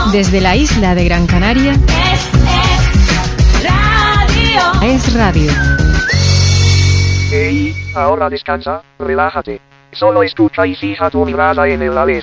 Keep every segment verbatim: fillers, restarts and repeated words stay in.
Desde la isla de Gran Canaria, es, es radio. Es radio. Hey, ahora descansa, relájate. Solo escucha y fija tu mirada en el Ales.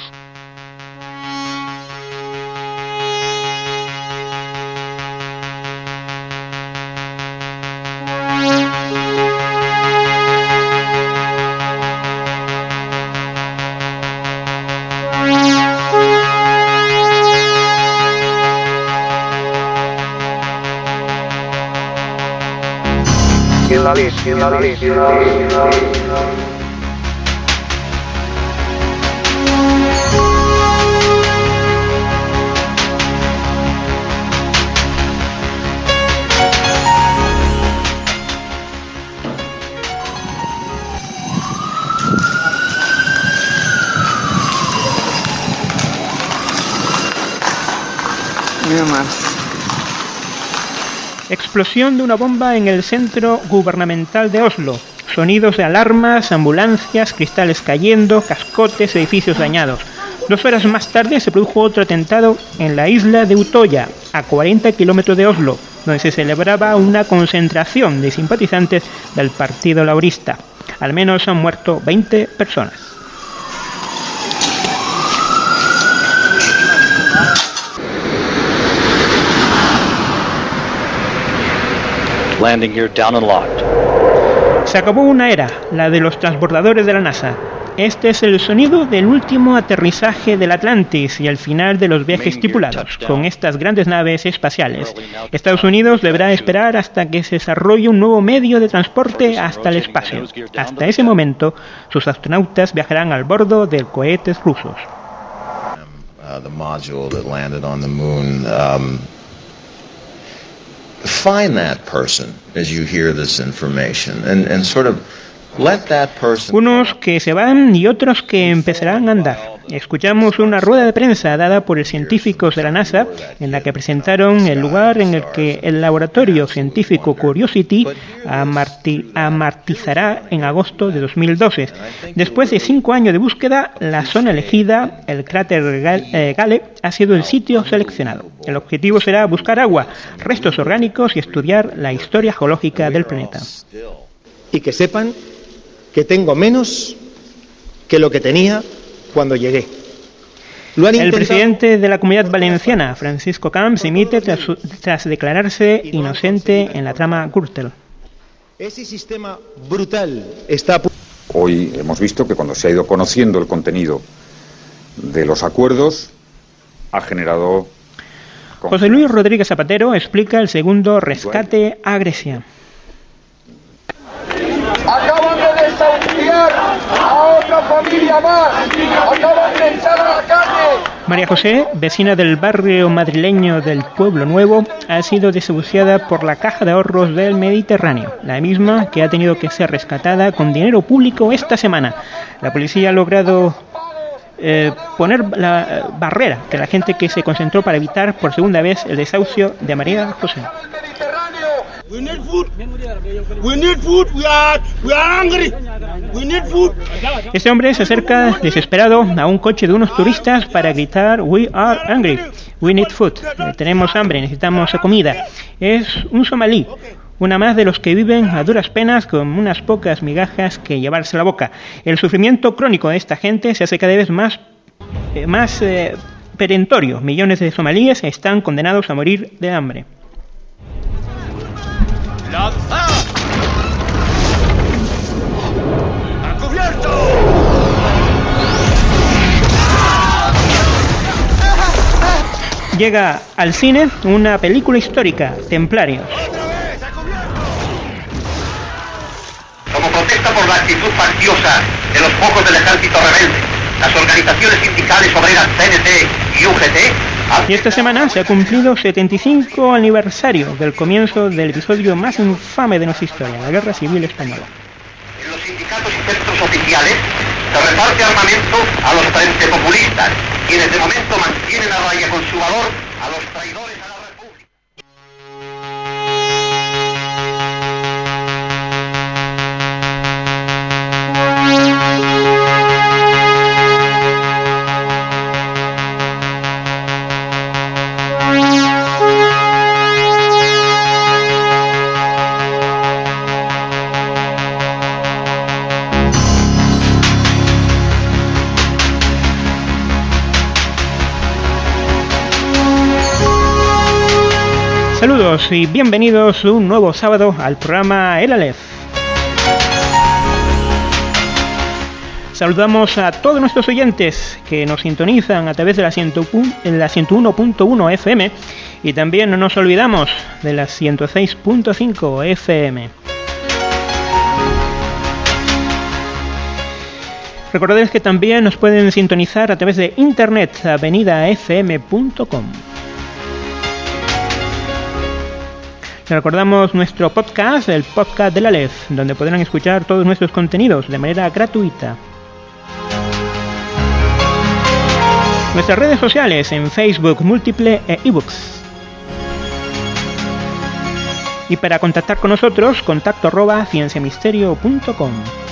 El Ales, el Ales, el Ales, el Ales. Explosión de una bomba en el centro gubernamental de Oslo. Sonidos de alarmas, ambulancias, cristales cayendo, cascotes, edificios dañados. Dos horas más tarde se produjo otro atentado en la isla de Utoya, a cuarenta kilómetros de Oslo, donde se celebraba una concentración de simpatizantes del Partido Laborista. Al menos han muerto veinte personas. Landing gear down and locked. Se acabó una era, la de los transbordadores de la NASA. Este es el sonido del último aterrizaje del Atlantis y el final de los viajes estipulados con estas grandes naves espaciales. Estados Unidos deberá esperar hasta que se desarrolle un nuevo medio de transporte hasta el espacio. Hasta ese momento, sus astronautas viajarán al bordo de cohetes rusos. Uh, the module that landed on the moon. Um, find that person as you hear this information and, and sort of let that person... Unos que se van y otros que empezarán a andar. Escuchamos una rueda de prensa dada por los científicos de la NASA en la que presentaron el lugar en el que el laboratorio científico Curiosity amarti- amartizará en agosto de dos mil doce. Después de cinco años de búsqueda, la zona elegida, el cráter Gale, ha sido el sitio seleccionado. El objetivo será buscar agua, restos orgánicos y estudiar la historia geológica del planeta. Y que sepan que tengo menos que lo que tenía cuando llegué. Lo han El intentado... presidente de la Comunidad Valenciana, Francisco Camps, dimite tras, tras declararse inocente en la trama Gürtel. Ese sistema brutal está... Hoy hemos visto que cuando se ha ido conociendo el contenido de los acuerdos, ha generado... José Luis Rodríguez Zapatero explica el segundo rescate a Grecia. Acaban de desahuciar a otra familia más. Acaban de echar a la calle. María José, vecina del barrio madrileño del Pueblo Nuevo, ha sido desahuciada por la Caja de Ahorros del Mediterráneo, la misma que ha tenido que ser rescatada con dinero público esta semana. La policía ha logrado eh, poner la barrera de la gente que se concentró para evitar por segunda vez el desahucio de María José. We need food. We need food. We are, we are hungry. We need food. Este hombre se acerca desesperado a un coche de unos turistas para gritar "We are hungry. We need food". Eh, tenemos hambre, necesitamos comida. Es un somalí, una más de los que viven a duras penas con unas pocas migajas que llevarse a la boca. El sufrimiento crónico de esta gente se hace cada vez más, eh, más eh, perentorio. Millones de somalíes están condenados a morir de hambre. ¡Lanzad! ¡A cubierto! Llega al cine una película histórica, Templarios. Como protesta por la actitud facciosa de los pocos del ejército rebelde, las organizaciones sindicales obreras C N T y U G T... Y esta semana se ha cumplido setenta y cinco aniversario del comienzo del episodio más infame de nuestra historia, la Guerra Civil Española. En los sindicatos y centros oficiales se reparte armamento a los frente populistas, quienes de momento mantienen a raya con su valor a los traidores a la República. Saludos y bienvenidos un nuevo sábado al programa El Aleph. Saludamos a todos nuestros oyentes que nos sintonizan a través de la, ciento uno punto uno F M y también no nos olvidamos de la ciento seis punto cinco F M. Recordad que también nos pueden sintonizar a través de internet, avenida f m punto com. Recordamos nuestro podcast, el podcast del Aleph, donde podrán escuchar todos nuestros contenidos de manera gratuita. Nuestras redes sociales en Facebook, Múltiple e ebooks. Y para contactar con nosotros, contacto arroba cienciamisterio punto com.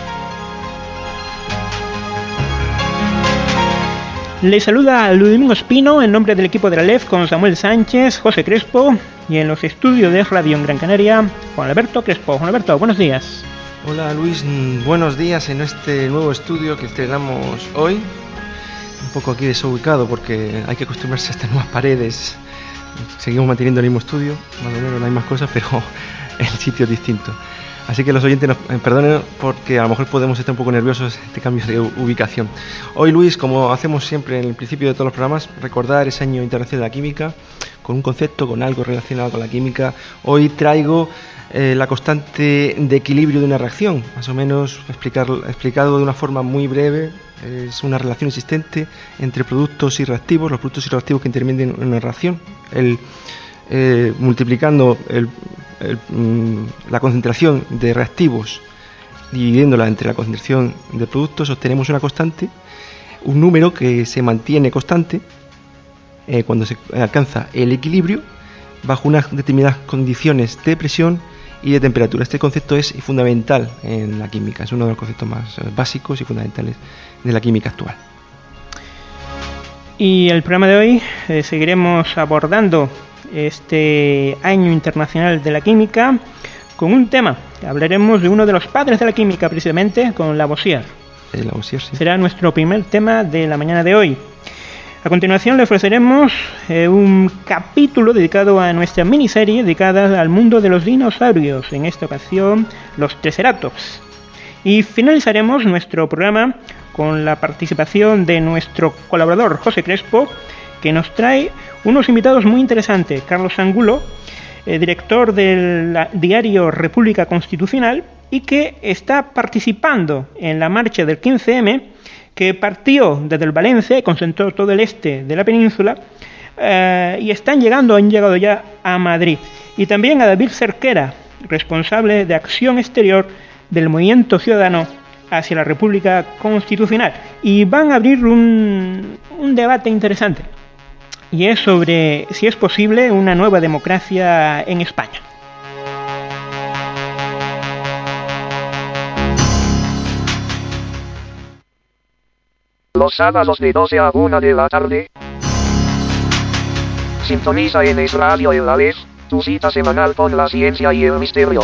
Les saluda Ludmilo Espino en nombre del equipo de la Aleph con Samuel Sánchez, José Crespo y en los estudios de Radio en Gran Canaria, Juan Alberto Crespo. Juan Alberto, buenos días. Hola Luis, buenos días en este nuevo estudio que estrenamos hoy. Un poco aquí desubicado porque hay que acostumbrarse a estas nuevas paredes. Seguimos manteniendo el mismo estudio, más o menos las mismas cosas, pero el sitio es distinto. Así que los oyentes nos eh, perdonen porque a lo mejor podemos estar un poco nerviosos de este cambio de ubicación. Hoy, Luis, como hacemos siempre en el principio de todos los programas, recordar ese año internacional de la química con un concepto, con algo relacionado con la química. Hoy traigo eh, la constante de equilibrio de una reacción, más o menos explicar, explicado de una forma muy breve. Es una relación existente entre productos y reactivos, los productos y reactivos que intervienen en una reacción. El, eh, multiplicando el El, la concentración de reactivos, dividiéndola entre la concentración de productos, obtenemos una constante, un número que se mantiene constante eh, cuando se alcanza el equilibrio bajo unas determinadas condiciones de presión y de temperatura. Este concepto es fundamental en la química, es uno de los conceptos más básicos y fundamentales de la química actual. Y el programa de hoy eh, seguiremos abordando este año internacional de la química con un tema. Hablaremos de uno de los padres de la química, precisamente, con Lavoisier. Eh, Lavoisier, sí. Será nuestro primer tema de la mañana de hoy. A continuación le ofreceremos eh, un capítulo dedicado a nuestra miniserie dedicada al mundo de los dinosaurios, en esta ocasión los Triceratops. Y finalizaremos nuestro programa con la participación de nuestro colaborador José Crespo, que nos trae unos invitados muy interesantes. Carlos Angulo, eh, director del diario República Constitucional, y que está participando en la marcha del quince eme, que partió desde el Valencia y concentró todo el este de la península, eh, y están llegando, han llegado ya a Madrid. Y también a David Cerquera, responsable de acción exterior del Movimiento Ciudadano hacia la República Constitucional. Y van a abrir un, un debate interesante. Y es sobre si es posible una nueva democracia en España. Los sábados de doce a una de la tarde. Sintoniza en Es Radio El Aleph, tu cita semanal con la ciencia y el misterio.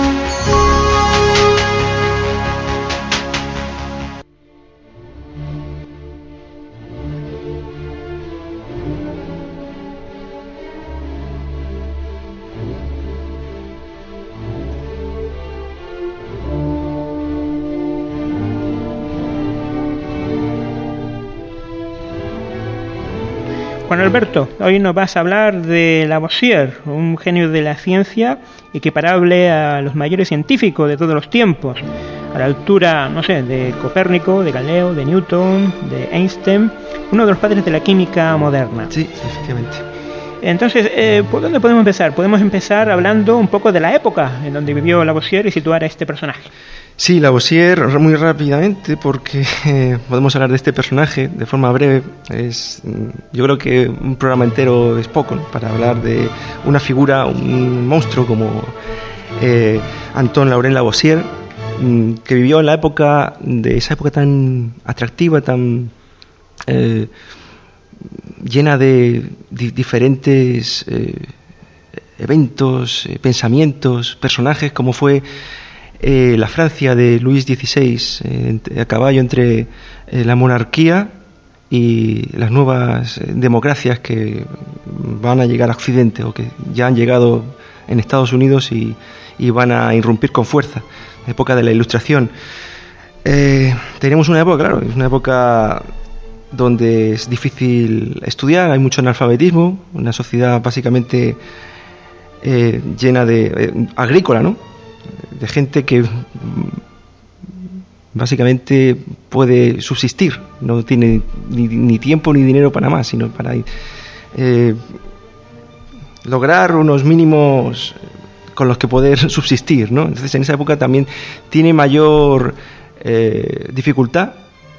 Juan Alberto, hoy nos vas a hablar de Lavoisier, un genio de la ciencia equiparable a los mayores científicos de todos los tiempos, a la altura, no sé, de Copérnico, de Galileo, de Newton, de Einstein, uno de los padres de la química moderna. Sí, efectivamente. Entonces, eh, ¿por dónde podemos empezar? Podemos empezar hablando un poco de la época en donde vivió Lavoisier y situar a este personaje. Sí, Lavoisier, muy rápidamente, porque eh, podemos hablar de este personaje de forma breve. Es, yo creo que un programa entero es poco, ¿no?, para hablar de una figura, un monstruo como eh, Antoine Laurent Lavoisier, que vivió en la época, de esa época tan atractiva, tan eh, llena de di- diferentes eh, eventos, eh, pensamientos, personajes, como fue Eh, la Francia de Luis dieciséis, eh, a caballo entre eh, la monarquía y las nuevas democracias que van a llegar a Occidente o que ya han llegado en Estados Unidos y, y van a irrumpir con fuerza, la época de la Ilustración. Eh, tenemos una época, claro, es una época donde es difícil estudiar, hay mucho analfabetismo, una sociedad básicamente eh, llena de eh, agrícola, ¿no? De gente que básicamente puede subsistir, no tiene ni, ni tiempo ni dinero para más, sino para eh, lograr unos mínimos con los que poder subsistir, ¿no? Entonces en esa época también tiene mayor eh, dificultad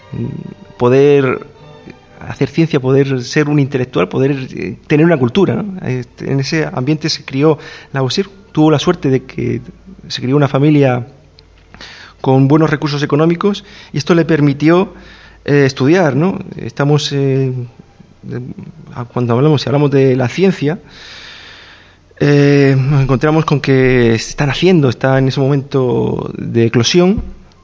poder hacer ciencia, poder ser un intelectual, poder eh, tener una cultura, ¿no? En ese ambiente se crió Lavoisier, tuvo la suerte de que se crió una familia con buenos recursos económicos y esto le permitió eh, estudiar, ¿no? Estamos eh, de, cuando hablamos si hablamos de la ciencia eh, nos encontramos con que se está naciendo, está en ese momento de eclosión.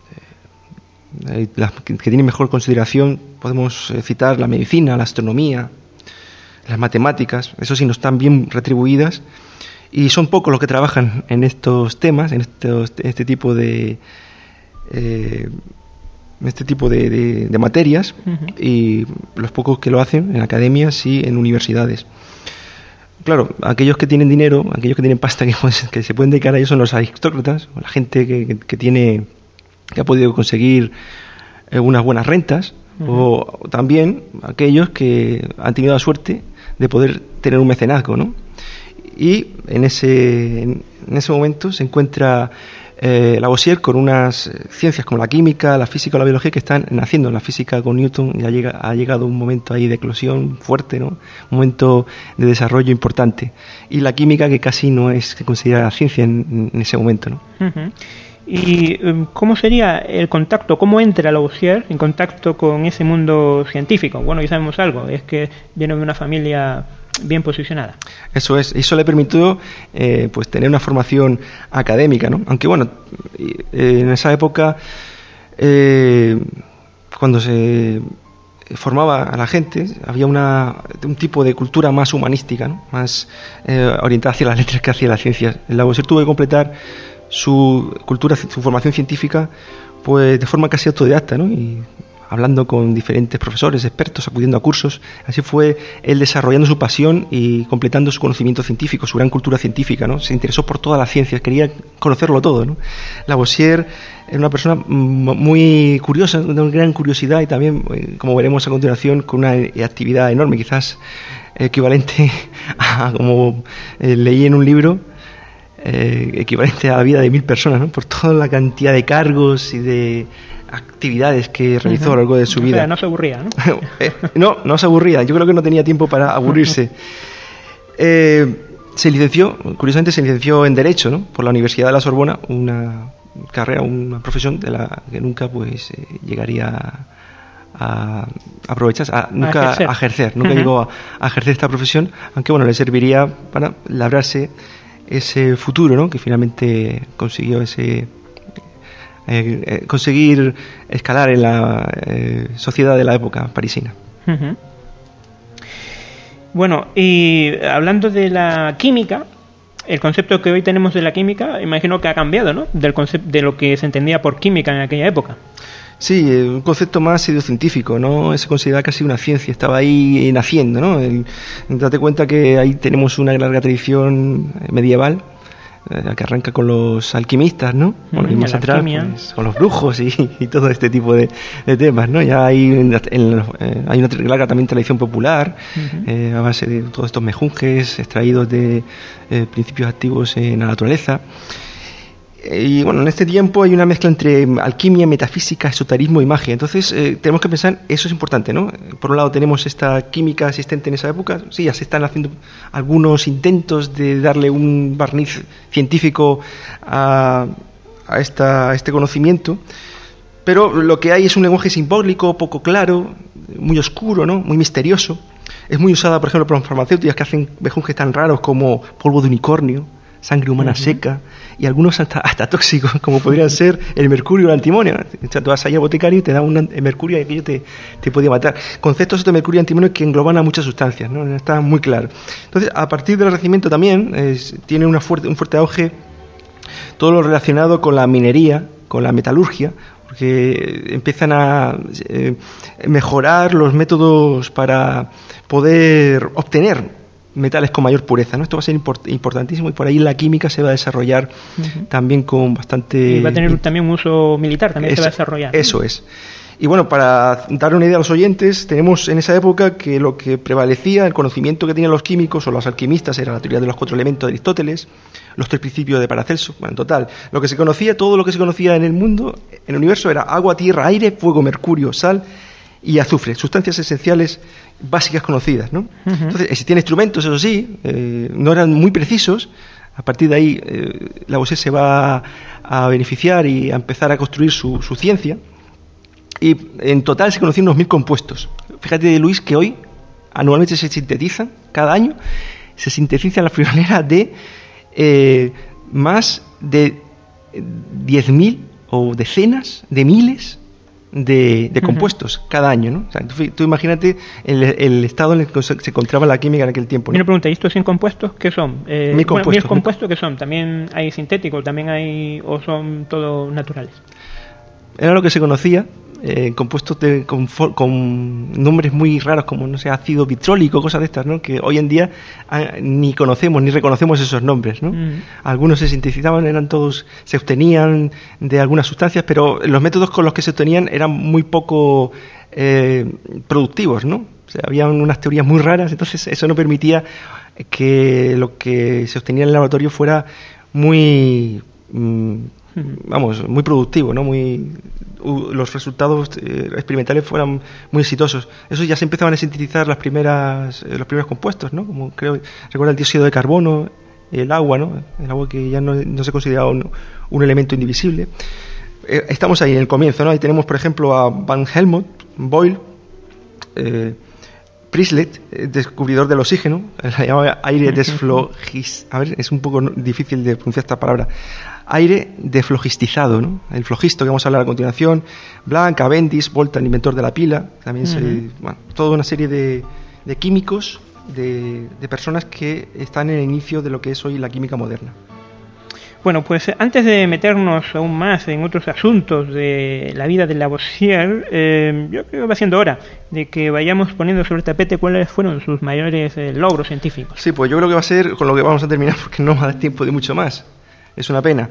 Eh, las que, que tienen mejor consideración podemos eh, citar la medicina, la astronomía, las matemáticas, eso sí no están bien retribuidas y son pocos los que trabajan en estos temas, en estos, este tipo de Eh, este tipo de, de, de materias uh-huh. y los pocos que lo hacen en academias y en universidades. Claro, aquellos que tienen dinero, aquellos que tienen pasta que, que se pueden dedicar a ello son los aristócratas, la gente que, que, que tiene que ha podido conseguir eh, unas buenas rentas uh-huh. o también aquellos que han tenido la suerte de poder tener un mecenazgo, ¿no? Y en ese, en ese momento se encuentra Eh, Lavoisier con unas ciencias como la química, la física o la biología que están naciendo. La física con Newton ya llega, ha llegado un momento ahí de eclosión fuerte, ¿no? Un momento de desarrollo importante. Y la química que casi no es considerada ciencia en, en ese momento, ¿no? Uh-huh. ¿Y cómo sería el contacto? ¿Cómo entra Lavoisier en contacto con ese mundo científico? Bueno, ya sabemos algo, es que viene de una familia bien posicionada. Eso es, eso le permitió eh, pues tener una formación académica, ¿no? Aunque bueno, eh, en esa época eh, cuando se formaba a la gente había una un tipo de cultura más humanística, ¿no? Más eh, orientada hacia las letras que hacia las ciencias. Lavoisier tuvo que completar su cultura, su formación científica pues de forma casi autodidacta, ¿no? Y hablando con diferentes profesores, expertos, acudiendo a cursos. Así fue él desarrollando su pasión y completando su conocimiento científico, su gran cultura científica, ¿no? Se interesó por todas las ciencias, quería conocerlo todo, ¿no? Lavoisier era una persona muy curiosa, de una gran curiosidad y también, como veremos a continuación, con una actividad enorme, quizás equivalente a, como eh, leí en un libro, eh, equivalente a la vida de mil personas, ¿no? Por toda la cantidad de cargos y de actividades que realizó uh-huh. a lo largo de su vida. O sea, no se aburría, ¿no? eh, no, no se aburría. Yo creo que no tenía tiempo para aburrirse. Uh-huh. Eh, se licenció, curiosamente se licenció en Derecho, ¿no? Por la Universidad de la Sorbona, una carrera, una profesión de la que nunca pues eh, llegaría a, a aprovecharse, a, nunca a ejercer, a ejercer nunca uh-huh. llegó a, a ejercer esta profesión, aunque bueno, le serviría para labrarse ese futuro, ¿no? Que finalmente consiguió ese Eh, eh, conseguir escalar en la eh, sociedad de la época parisina. Uh-huh. Bueno, y hablando de la química, el concepto que hoy tenemos de la química, imagino que ha cambiado, ¿no? Del concepto de lo que se entendía por química en aquella época. Sí, un concepto más pseudocientífico, no se considera casi una ciencia, estaba ahí naciendo, ¿no? El, date cuenta que ahí tenemos una larga tradición medieval que arranca con los alquimistas, ¿no? Bueno, y más atrás pues, con los brujos y, y todo este tipo de, de temas, ¿no? Ya hay, en, en, eh, hay una larga también tradición popular uh-huh. eh, a base de todos estos mejunjes extraídos de eh, principios activos en la naturaleza. Y bueno, en este tiempo hay una mezcla entre alquimia, metafísica, esoterismo y magia. Entonces eh, tenemos que pensar, eso es importante, ¿no? Por un lado tenemos esta química existente en esa época, sí, ya se están haciendo algunos intentos de darle un barniz científico a, a, esta, a este conocimiento, pero lo que hay es un lenguaje simbólico, poco claro, muy oscuro, ¿no? Muy misterioso. Es muy usada, por ejemplo, por las farmacéuticas que hacen mejunjes tan raros como polvo de unicornio, sangre humana uh-huh. seca, y algunos hasta, hasta tóxicos, como podrían ser el mercurio o el antimonio. O sea, tú vas allá a boticario y te da un mercurio y aquello te, te podía matar. Conceptos de mercurio y antimonio que engloban a muchas sustancias, ¿no? Está muy claro. Entonces, a partir del Renacimiento también es, tiene una fuerte, un fuerte auge todo lo relacionado con la minería, con la metalurgia, porque empiezan a eh, mejorar los métodos para poder obtener metales con mayor pureza, ¿no? Esto va a ser import- importantísimo y por ahí la química se va a desarrollar uh-huh. también con bastante... Y va a tener también un uso militar, también es, se va a desarrollar. Eso es. Y bueno, para dar una idea a los oyentes, tenemos en esa época que lo que prevalecía, el conocimiento que tenían los químicos o los alquimistas era la teoría de los cuatro elementos de Aristóteles, los tres principios de Paracelso. Bueno, en total, lo que se conocía, todo lo que se conocía en el mundo, en el universo, era agua, tierra, aire, fuego, mercurio, sal y azufre, sustancias esenciales básicas conocidas, ¿no? Uh-huh. Entonces, existían instrumentos, eso sí, eh, no eran muy precisos. A partir de ahí, eh, Lavoisier se va a beneficiar y a empezar a construir su, su ciencia. Y en total se conocían unos mil compuestos. Fíjate, Luis, que hoy anualmente se sintetizan, cada año, se sintetizan la friolera de eh, más de diez mil o decenas de miles de, de compuestos uh-huh. cada año, ¿no? O sea, tú, tú imagínate el, el estado en el que se encontraba la química en aquel tiempo, ¿no? Una pregunta, ¿y estos cien compuestos qué son? Eh, mil compuestos. Bueno, ¿mil compuestos qué son? ¿También hay sintéticos, también hay o son todos naturales? Era lo que se conocía, eh, compuestos de, con, con nombres muy raros como, no sé, ácido vitrólico, cosas de estas, ¿no? Que hoy en día ah, ni conocemos ni reconocemos esos nombres, ¿no? Mm. Algunos se sintetizaban, eran todos, se obtenían de algunas sustancias, pero los métodos con los que se obtenían eran muy poco eh, productivos, ¿no? O sea, había unas teorías muy raras, entonces eso no permitía que lo que se obtenía en el laboratorio fuera muy... Mm, vamos, muy productivo, ¿no? Muy uh, los resultados eh, experimentales fueran muy exitosos. Eso ya se empezaban a sintetizar las primeras eh, los primeros compuestos, ¿no? Como creo, recuerda el dióxido de carbono, el agua, ¿no? El agua que ya no, no se consideraba un, un elemento indivisible. Eh, estamos ahí en el comienzo, ¿no? Ahí tenemos, por ejemplo, a Van Helmont, Boyle, eh, Priestley, descubridor del oxígeno, la llamaba aire desflogis... A ver, es un poco difícil de pronunciar esta palabra. Aire deflogistizado, ¿no? El flogisto que vamos a hablar a continuación. Planck, Cavendish, Volta, el inventor de la pila. También uh-huh. se, bueno, toda una serie de, de químicos, de, de personas que están en el inicio de lo que es hoy la química moderna. Bueno, pues antes de meternos aún más en otros asuntos de la vida de Lavoisier, eh, yo creo que va siendo hora de que vayamos poniendo sobre el tapete cuáles fueron sus mayores eh, logros científicos. Sí, pues yo creo que va a ser con lo que vamos a terminar porque no va a dar tiempo de mucho más. Es una pena.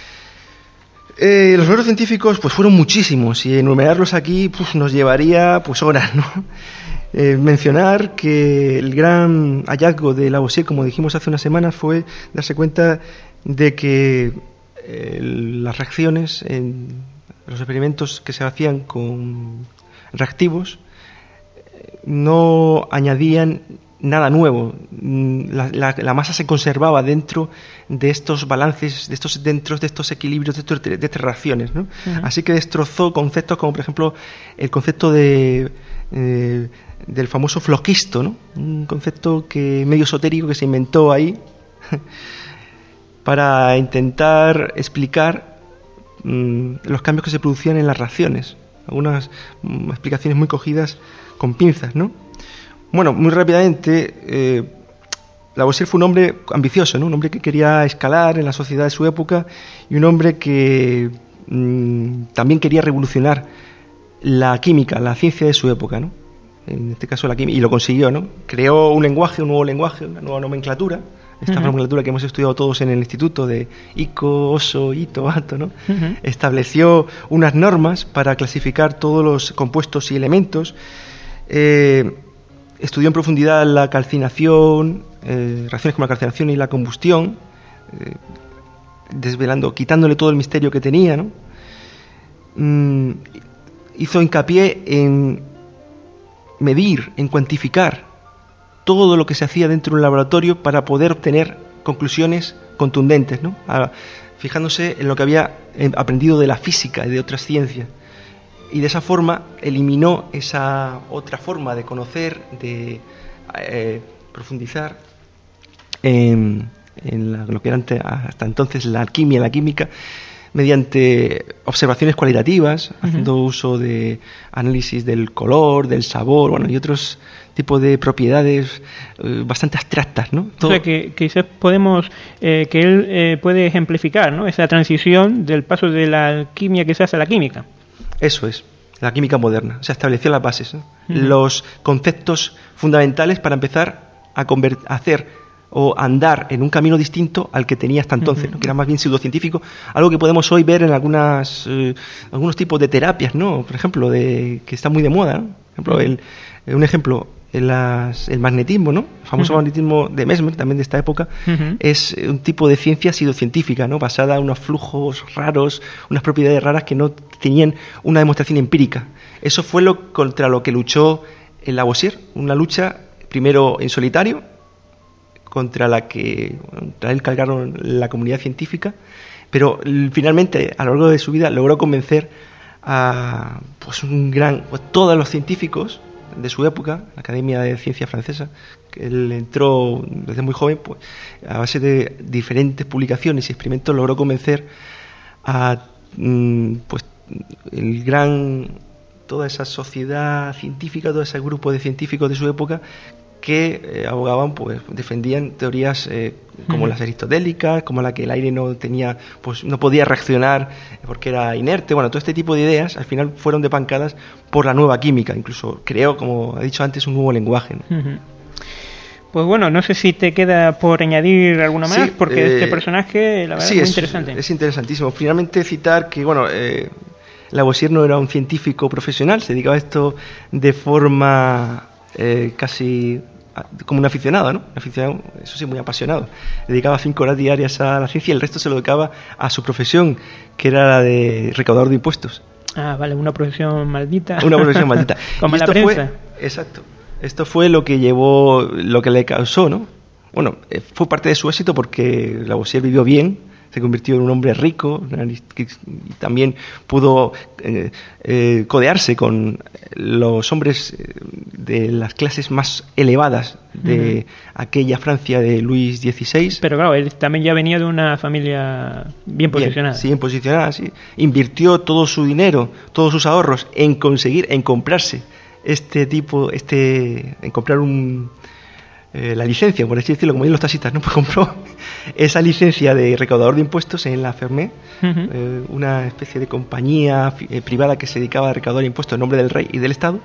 Eh, los logros científicos pues fueron muchísimos y enumerarlos aquí pues, nos llevaría pues horas, ¿no? Eh, mencionar que el gran hallazgo de Lavoisier, como dijimos hace unas semanas, fue darse cuenta de que eh, las reacciones en los experimentos que se hacían con reactivos eh, no añadían nada nuevo. La, la, la masa se conservaba dentro de estos balances, de estos dentro de estos equilibrios, de, estos, de, de estas reacciones, ¿no? Uh-huh. Así que destrozó conceptos como, por ejemplo, el concepto de eh, del famoso floquisto, ¿no? Un concepto que medio esotérico que se inventó ahí para intentar explicar mmm, los cambios que se producían en las reacciones. Algunas mmm, explicaciones muy cogidas con pinzas, ¿no? Bueno, muy rápidamente, eh, Lavoisier fue un hombre ambicioso, ¿no? Un hombre que quería escalar en la sociedad de su época y un hombre que mmm, también quería revolucionar la química, la ciencia de su época, ¿no? En este caso la química, y lo consiguió, ¿no? Creó un lenguaje, un nuevo lenguaje, una nueva nomenclatura, esta uh-huh. nomenclatura que hemos estudiado todos en el instituto de Ico, Oso, Ito, Ato, ¿no? Uh-huh. Estableció unas normas para clasificar todos los compuestos y elementos. Eh, estudió en profundidad la calcinación, eh, reacciones como la calcinación y la combustión, eh, desvelando, quitándole todo el misterio que tenía, ¿no? Mm, hizo hincapié en medir, en cuantificar todo lo que se hacía dentro de un laboratorio para poder obtener conclusiones contundentes, ¿no? A, fijándose en lo que había aprendido de la física y de otras ciencias. Y de esa forma eliminó esa otra forma de conocer, de eh, profundizar en, en la, lo que era ante, hasta entonces la alquimia, la química, mediante observaciones cualitativas, uh-huh. haciendo uso de análisis del color, del sabor, bueno, y otros tipos de propiedades eh, bastante abstractas, ¿no? Todo... O sea, que, que quizás podemos, eh, que él eh, puede ejemplificar, ¿no?, esa transición del paso de la alquimia quizás a la química. Eso es, la química moderna. Se estableció las bases, ¿no? Uh-huh. Los conceptos fundamentales para empezar a, convert- a hacer o andar en un camino distinto al que tenía hasta entonces, ¿no?, que era más bien pseudocientífico, algo que podemos hoy ver en algunas eh, algunos tipos de terapias, ¿no?, por ejemplo, de que está muy de moda, ¿no? Por ejemplo, el, un ejemplo, en las, el magnetismo, ¿no?, el famoso uh-huh. magnetismo de Mesmer, también de esta época, uh-huh. es un tipo de ciencia pseudocientífica, ¿no?, basada en unos flujos raros, unas propiedades raras que no tenían una demostración empírica. Eso fue lo contra lo que luchó el Lavoisier, una lucha primero en solitario, contra la que contra él cargaron la comunidad científica, pero finalmente a lo largo de su vida logró convencer a pues un gran pues, todos los científicos de su época, la Academia de Ciencia Francesa, que él entró desde muy joven, pues a base de diferentes publicaciones y experimentos logró convencer a pues el gran toda esa sociedad científica, todo ese grupo de científicos de su época que eh, abogaban, pues defendían teorías eh, como uh-huh. las aristotélicas, como la que el aire no tenía, pues no podía reaccionar porque era inerte. Bueno, todo este tipo de ideas al final fueron depancadas por la nueva química, incluso creó, como he dicho antes, un nuevo lenguaje, ¿no? Uh-huh. Pues bueno, no sé si te queda por añadir alguna más, sí, porque eh, este personaje, la verdad, sí, es muy interesante. Es interesantísimo. Finalmente citar que, bueno, eh, Lavoisier no era un científico profesional, se dedicaba a esto de forma eh, casi como un aficionado, ¿no? Un aficionado, eso sí, muy apasionado. Dedicaba cinco horas diarias a la ciencia y el resto se lo dedicaba a su profesión, que era la de recaudador de impuestos. Ah, vale, una profesión maldita. Una profesión maldita. Como y la esto prensa. Fue, exacto. Esto fue lo que llevó, lo que le causó, ¿no? Bueno, fue parte de su éxito porque Lavoisier vivió bien, se convirtió en un hombre rico y también pudo eh, eh, codearse con los hombres de las clases más elevadas de uh-huh. aquella Francia de Luis dieciséis. Pero claro, él también ya venía de una familia bien posicionada. Bien, sí, bien posicionada, sí. Invirtió todo su dinero, todos sus ahorros en conseguir, en comprarse este tipo, este, en comprar un... Eh, la licencia, por así decirlo, como dicen los taxistas, ¿no? Pues compró esa licencia de recaudador de impuestos en la Fermé, uh-huh. eh, una especie de compañía eh, privada que se dedicaba a recaudar impuestos en nombre del rey y del Estado.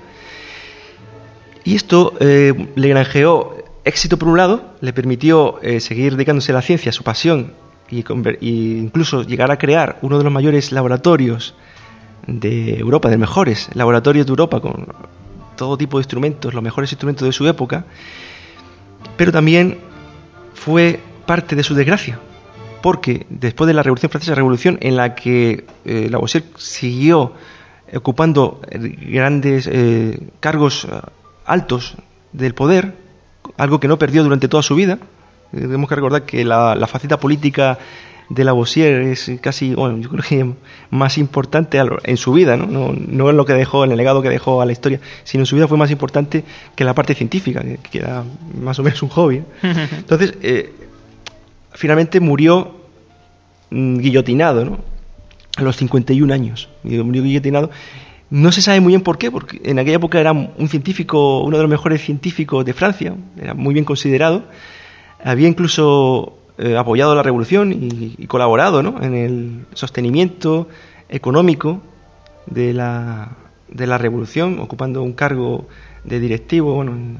Y esto eh, le granjeó éxito por un lado, le permitió eh, seguir dedicándose a la ciencia, a su pasión, y, y incluso llegar a crear uno de los mayores laboratorios de Europa, de los mejores laboratorios de Europa, con todo tipo de instrumentos, los mejores instrumentos de su época. Pero también fue parte de su desgracia, porque después de la Revolución Francesa, revolución en la que eh, Lavoisier siguió ocupando grandes eh, cargos altos del poder, algo que no perdió durante toda su vida. Eh, tenemos que recordar que la, la faceta política de Lavoisier es casi, bueno, yo creo que más importante en su vida, ¿no? No, no en lo que dejó, en el legado que dejó a la historia, sino en su vida fue más importante que la parte científica, que era más o menos un hobby. Entonces, eh, finalmente murió mmm, guillotinado, ¿no? A los cincuenta y un años, murió guillotinado. No se sabe muy bien por qué, porque en aquella época era un científico, uno de los mejores científicos de Francia, era muy bien considerado, había incluso Eh, apoyado la revolución y, y colaborado, ¿no?, en el sostenimiento económico de la, de la revolución, ocupando un cargo de directivo, bueno, en,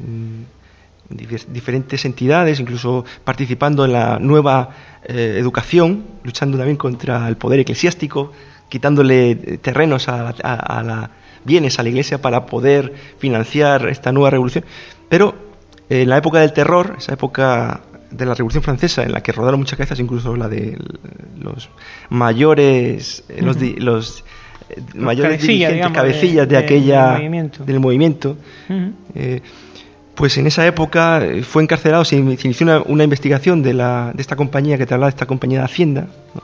en diferentes entidades, incluso participando en la nueva eh, educación, luchando también contra el poder eclesiástico, quitándole terrenos a, a, a la bienes a la Iglesia para poder financiar esta nueva revolución. Pero eh, en la época del terror, esa época de la Revolución Francesa, en la que rodaron muchas cabezas, incluso la de los mayores eh, los, di, los, eh, los mayores dirigentes, digamos, cabecillas de, de aquella del movimiento, del movimiento uh-huh. eh, pues en esa época fue encarcelado, se inició una, una investigación de, la, de esta compañía que te hablaba, de esta compañía de Hacienda, ¿no?,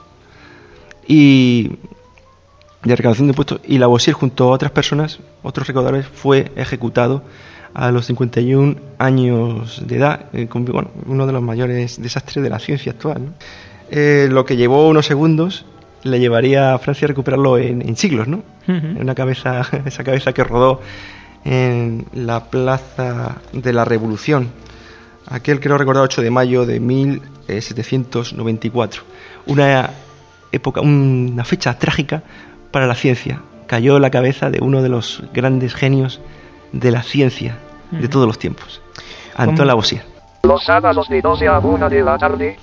y de recaudación de impuestos, y Lavoisier junto a otras personas, otros recaudadores, fue ejecutado a los cincuenta y un años de edad, eh, con, bueno, uno de los mayores desastres de la ciencia actual, ¿no? Eh, lo que llevó unos segundos le llevaría a Francia a recuperarlo en, en siglos, ¿no? Uh-huh. Una cabeza, esa cabeza que rodó en la Plaza de la Revolución, aquel, creo recordar, ocho de mayo de mil setecientos noventa y cuatro. Una época, una fecha trágica para la ciencia. Cayó la cabeza de uno de los grandes genios de la ciencia uh-huh. de todos los tiempos, Antoine Lavoisier. Los sábados de doce a una de la tarde.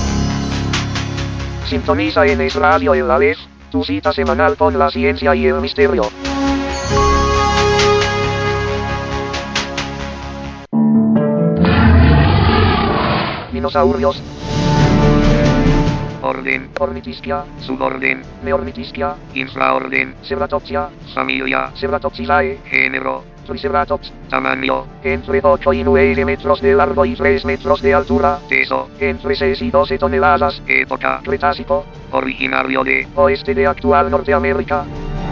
Sintoniza en Es Radio en la Vez, tu cita semanal con la ciencia y el misterio. Dinosaurios. Orden. Ornitisquia. Suborden. Neornitisquia. Infraorden. Ceratopsia. Familia. Ceratopsidae. Género. Triceratops. Tamaño. Entre ocho y nueve metros de largo y tres metros de altura. Peso. Entre seis y doce toneladas. Época. Cretácico. Originario de oeste de actual Norteamérica.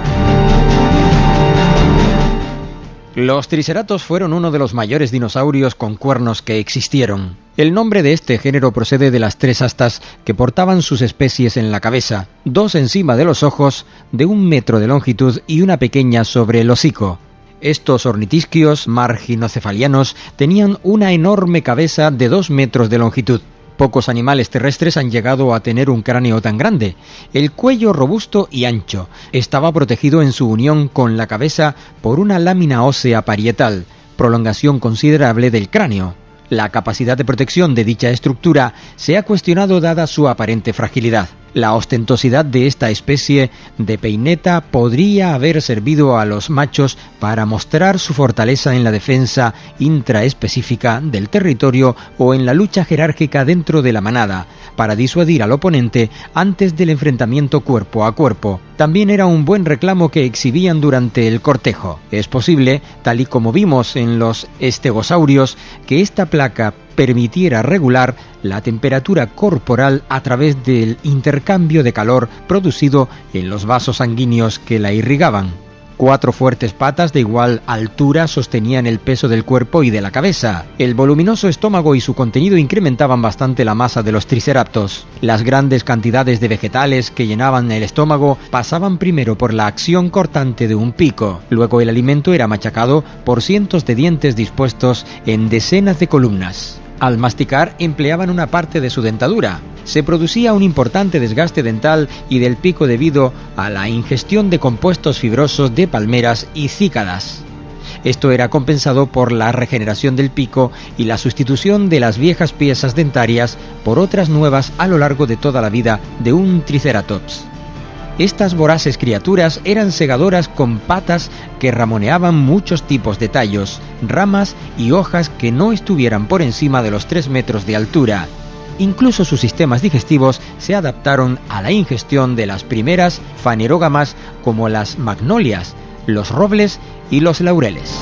Los triceratops fueron uno de los mayores dinosaurios con cuernos que existieron. El nombre de este género procede de las tres astas que portaban sus especies en la cabeza, dos encima de los ojos, de un metro de longitud y una pequeña sobre el hocico. Estos ornitisquios marginocefalianos tenían una enorme cabeza de dos metros de longitud. Pocos animales terrestres han llegado a tener un cráneo tan grande. El cuello robusto y ancho estaba protegido en su unión con la cabeza por una lámina ósea parietal, prolongación considerable del cráneo. La capacidad de protección de dicha estructura se ha cuestionado dada su aparente fragilidad. La ostentosidad de esta especie de peineta podría haber servido a los machos para mostrar su fortaleza en la defensa intraespecífica del territorio o en la lucha jerárquica dentro de la manada, para disuadir al oponente antes del enfrentamiento cuerpo a cuerpo. También era un buen reclamo que exhibían durante el cortejo. Es posible, tal y como vimos en los estegosaurios, que esta placa permitiera regular la temperatura corporal a través del intercambio de calor producido en los vasos sanguíneos que la irrigaban. Cuatro fuertes patas de igual altura sostenían el peso del cuerpo y de la cabeza. El voluminoso estómago y su contenido incrementaban bastante la masa de los triceratops. Las grandes cantidades de vegetales que llenaban el estómago pasaban primero por la acción cortante de un pico. Luego el alimento era machacado por cientos de dientes dispuestos en decenas de columnas. Al masticar empleaban una parte de su dentadura. Se producía un importante desgaste dental y del pico debido a la ingestión de compuestos fibrosos de palmeras y cícadas. Esto era compensado por la regeneración del pico y la sustitución de las viejas piezas dentarias por otras nuevas a lo largo de toda la vida de un triceratops. Estas voraces criaturas eran segadoras con patas que ramoneaban muchos tipos de tallos, ramas y hojas que no estuvieran por encima de los tres metros de altura. Incluso sus sistemas digestivos se adaptaron a la ingestión de las primeras fanerógamas como las magnolias, los robles y los laureles.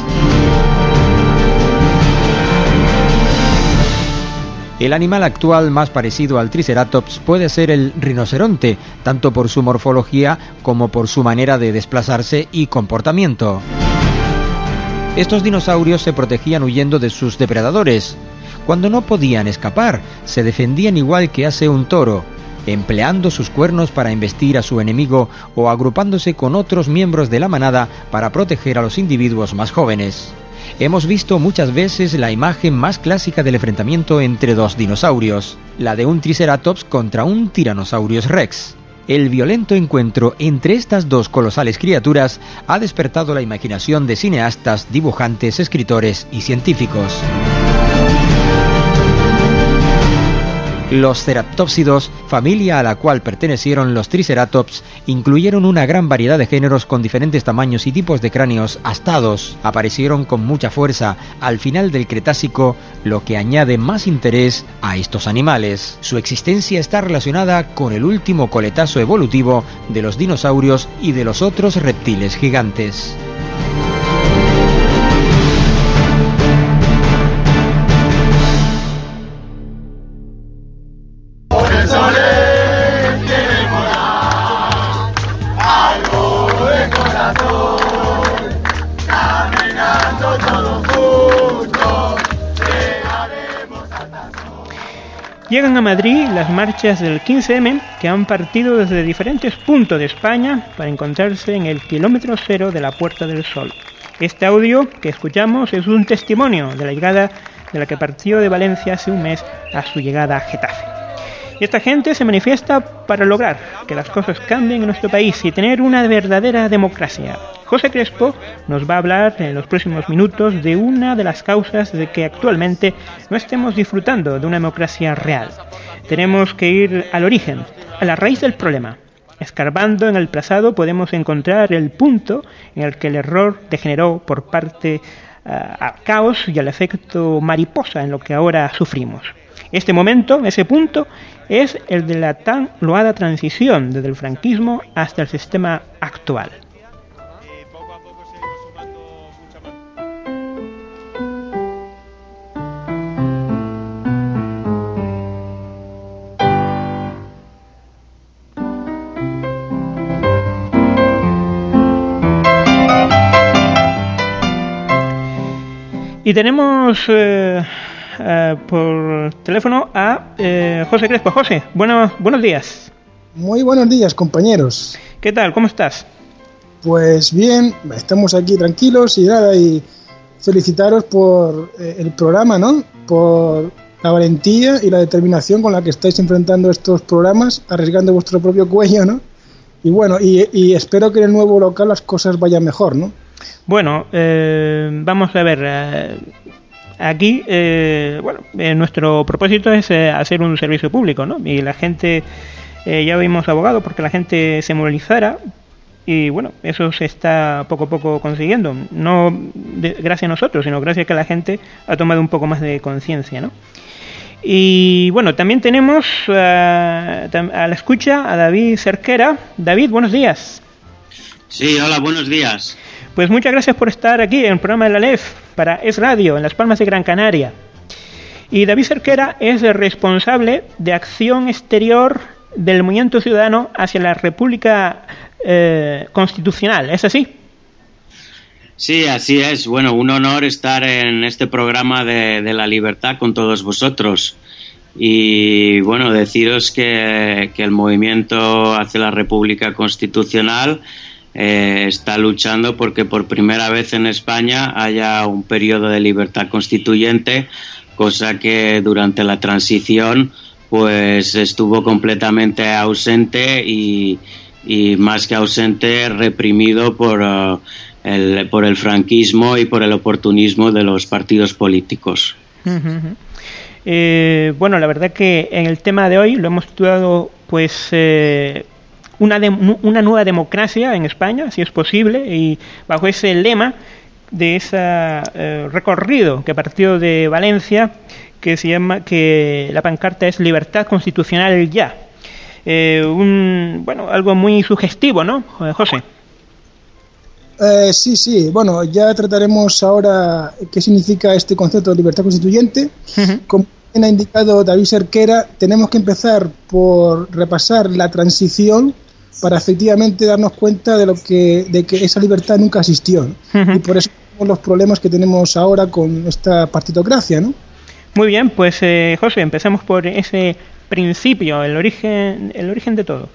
El animal actual más parecido al triceratops puede ser el rinoceronte, tanto por su morfología como por su manera de desplazarse y comportamiento. Estos dinosaurios se protegían huyendo de sus depredadores. Cuando no podían escapar, se defendían igual que hace un toro, empleando sus cuernos para embestir a su enemigo o agrupándose con otros miembros de la manada para proteger a los individuos más jóvenes. Hemos visto muchas veces la imagen más clásica del enfrentamiento entre dos dinosaurios, la de un triceratops contra un Tyrannosaurus rex. El violento encuentro entre estas dos colosales criaturas ha despertado la imaginación de cineastas, dibujantes, escritores y científicos. Los ceratopsidos, familia a la cual pertenecieron los triceratops, incluyeron una gran variedad de géneros con diferentes tamaños y tipos de cráneos astados. Aparecieron con mucha fuerza al final del Cretácico, lo que añade más interés a estos animales. Su existencia está relacionada con el último coletazo evolutivo de los dinosaurios y de los otros reptiles gigantes. Algo de corazón, caminando todos juntos. Llegan a Madrid las marchas del quince eme que han partido desde diferentes puntos de España para encontrarse en el kilómetro cero de la Puerta del Sol. Este audio que escuchamos es un testimonio de la llegada de la que partió de Valencia hace un mes a su llegada a Getafe. Y esta gente se manifiesta para lograr que las cosas cambien en nuestro país y tener una verdadera democracia. José Crespo nos va a hablar en los próximos minutos de una de las causas de que actualmente no estemos disfrutando de una democracia real. Tenemos que ir al origen, a la raíz del problema. Escarbando en el pasado podemos encontrar el punto en el que el error degeneró por parte uh, al caos y al efecto mariposa en lo que ahora sufrimos. Este momento, ese punto, es el de la tan loada transición desde el franquismo hasta el sistema actual. Y tenemos eh, eh, por teléfono a eh, José Crespo. José, bueno, buenos días. Muy buenos días, compañeros. ¿Qué tal? ¿Cómo estás? Pues bien, estamos aquí tranquilos y nada, y felicitaros por eh, el programa, ¿no? Por la valentía y la determinación con la que estáis enfrentando estos programas, arriesgando vuestro propio cuello, ¿no? Y bueno, y, y espero que en el nuevo local las cosas vayan mejor, ¿no? Bueno, eh, vamos a ver, eh, aquí, eh, bueno, eh, nuestro propósito es eh, hacer un servicio público, ¿no? Y la gente, eh, ya vimos abogados porque la gente se movilizara y bueno, eso se está poco a poco consiguiendo, no de, gracias a nosotros, sino gracias a que la gente ha tomado un poco más de conciencia, ¿no? Y bueno, también tenemos uh, a la escucha a David Cerquera. David, buenos días. Sí, hola, buenos días. Pues muchas gracias por estar aquí en el programa de la L E F para Es Radio, en Las Palmas de Gran Canaria. Y David Cerquera es el responsable de acción exterior del Movimiento Ciudadano hacia la República eh, Constitucional, ¿es así? Sí, así es. Bueno, un honor estar en este programa de, de la libertad con todos vosotros. Y bueno, deciros que, que el Movimiento hacia la República Constitucional Eh, está luchando porque por primera vez en España haya un periodo de libertad constituyente, cosa que durante la transición pues estuvo completamente ausente y, y más que ausente, reprimido por, uh, el, por el franquismo y por el oportunismo de los partidos políticos. Uh-huh. Eh, bueno, la verdad que en el tema de hoy lo hemos titulado pues... Eh, Una, de, una nueva democracia en España, si es posible, y bajo ese lema de ese eh, recorrido que partió de Valencia, que se llama, que la pancarta es Libertad Constitucional ya. Eh, un, bueno, algo muy sugestivo, ¿no, José? Eh, sí, sí. Bueno, ya trataremos ahora qué significa este concepto de libertad constituyente. Uh-huh. Como ha indicado David Cerquera, tenemos que empezar por repasar la transición para efectivamente darnos cuenta de lo que de que esa libertad nunca existió, ¿no? Uh-huh. Y por eso tenemos los problemas que tenemos ahora con esta partitocracia, ¿no? Muy bien, pues eh, José, empezamos por ese principio, el origen, el origen de todo.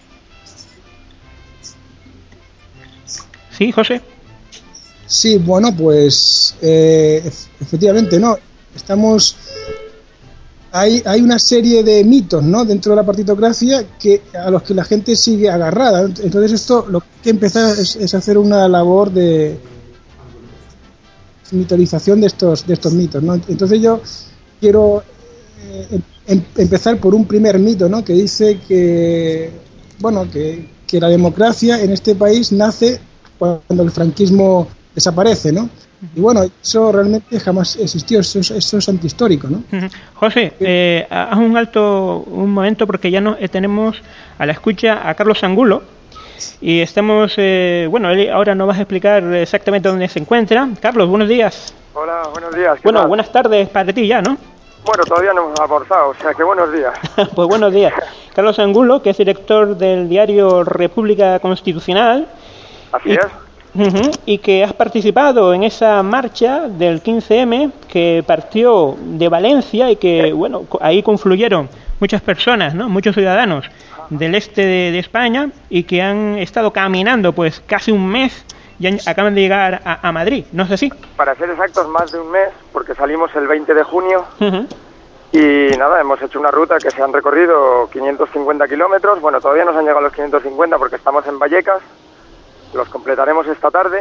¿Sí, José? Sí, bueno, pues eh, efectivamente, ¿no? Estamos... Hay, hay una serie de mitos, ¿no?, dentro de la partitocracia que a los que la gente sigue agarrada. Entonces esto lo que hay que empezar es, es hacer una labor de mitorización de estos de estos mitos, ¿no? Entonces yo quiero eh, em, empezar por un primer mito, ¿no?, que dice que bueno que, que la democracia en este país nace cuando el franquismo desaparece, ¿no? Y bueno, eso realmente jamás existió, eso es, eso es antihistórico, ¿no? José, eh, haz un alto un momento porque ya no eh, tenemos a la escucha a Carlos Angulo y estamos, eh, bueno, él ahora nos vas a explicar exactamente dónde se encuentra. Carlos, buenos días. Hola, buenos días. Bueno, tal? Buenas tardes para ti ya, ¿no? Bueno, todavía no hemos almorzado, o sea que buenos días. Pues buenos días. Carlos Angulo, que es director del diario República Constitucional. Así y, es. Uh-huh. Y que has participado en esa marcha del quince eme que partió de Valencia y que, bueno, ahí confluyeron muchas personas, ¿no? Muchos ciudadanos del este de, de España y que han estado caminando pues casi un mes y han, acaban de llegar a, a Madrid, ¿no es así? Para ser exactos, más de un mes, porque salimos el veinte de junio. Uh-huh. Y nada, hemos hecho una ruta que se han recorrido quinientos cincuenta kilómetros. Bueno, todavía no se han llegado a los quinientos cincuenta porque estamos en Vallecas. Los completaremos esta tarde.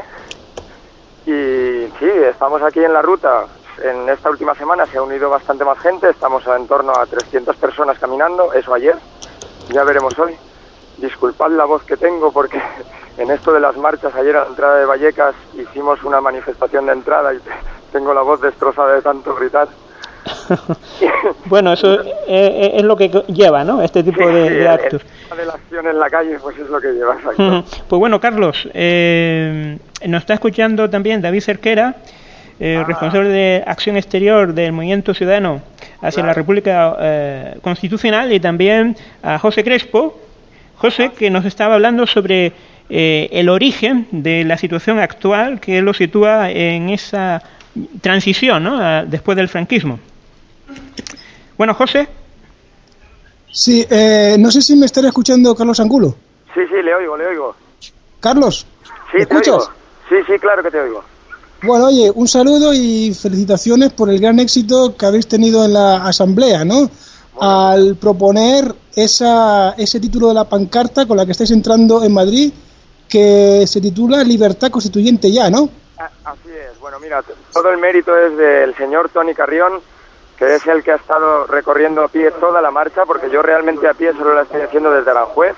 Y sí, estamos aquí en la ruta. En esta última semana se ha unido bastante más gente. Estamos en torno a trescientas personas caminando. Eso ayer. Ya veremos hoy. Disculpad la voz que tengo porque en esto de las marchas, ayer a la entrada de Vallecas hicimos una manifestación de entrada y tengo la voz destrozada de tanto gritar. Bueno, eso es, es lo que lleva, ¿no? Este tipo sí, de, sí, de actos. El, de la acción en la calle, pues es lo que lleva, exacto. Pues bueno, Carlos, eh, nos está escuchando también David Cerquera, eh, ah. responsable de Acción Exterior del Movimiento Ciudadano hacia claro. la República eh, Constitucional, y también a José Crespo, José, que nos estaba hablando sobre eh, el origen de la situación actual, que lo sitúa en esa transición, ¿no? A, después del franquismo. Bueno, José. Sí, eh, no sé si me estará escuchando Carlos Angulo. Sí, sí, le oigo, le oigo. Carlos, sí, ¿me escuchas? Oigo. Sí, sí, claro que te oigo. Bueno, oye, un saludo y felicitaciones por el gran éxito que habéis tenido en la asamblea, ¿no? Bueno. Al proponer esa, ese título de la pancarta con la que estáis entrando en Madrid, que se titula Libertad Constituyente ya, ¿no? Así es. Bueno, mira, todo el mérito es del señor Toni Carrión, que es el que ha estado recorriendo a pie toda la marcha, porque yo realmente a pie solo la estoy haciendo desde Aranjuez,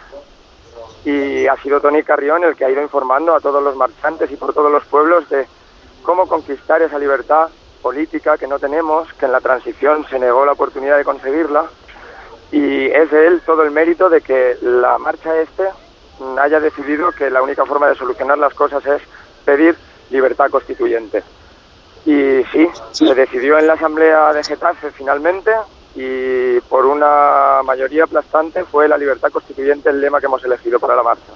y ha sido Toni Carrión el que ha ido informando a todos los marchantes y por todos los pueblos de cómo conquistar esa libertad política que no tenemos, que en la transición se negó la oportunidad de conseguirla, y es de él todo el mérito de que la marcha este haya decidido que la única forma de solucionar las cosas es pedir libertad constituyente. Y sí, se decidió en la asamblea de Getafe finalmente, y por una mayoría aplastante fue la libertad constituyente el lema que hemos elegido para la marcha.